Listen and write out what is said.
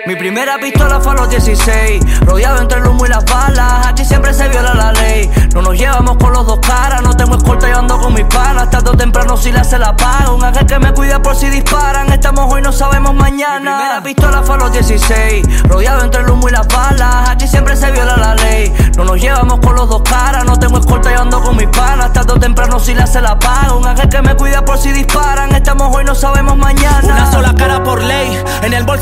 Mi primera pistola fue a los 16, rodeado entre el humo y las balas. Aquí siempre se viola la ley. No nos llevamos con los dos caras. No tengo escolta y ando con mis panas. Tarde o temprano si la se la paga. Un ángel que me cuida por si disparan. Estamos hoy, no sabemos mañana. Mi primera pistola fue a los 16, rodeado entre el humo y las balas. Aquí siempre se viola la ley. No nos llevamos con los dos caras. No tengo escolta y ando con mis panas. Tarde o temprano si la se la paga. Un ángel que me cuida por si disparan. Estamos hoy, no sabemos mañana. Una sola cara por ley. En el bolso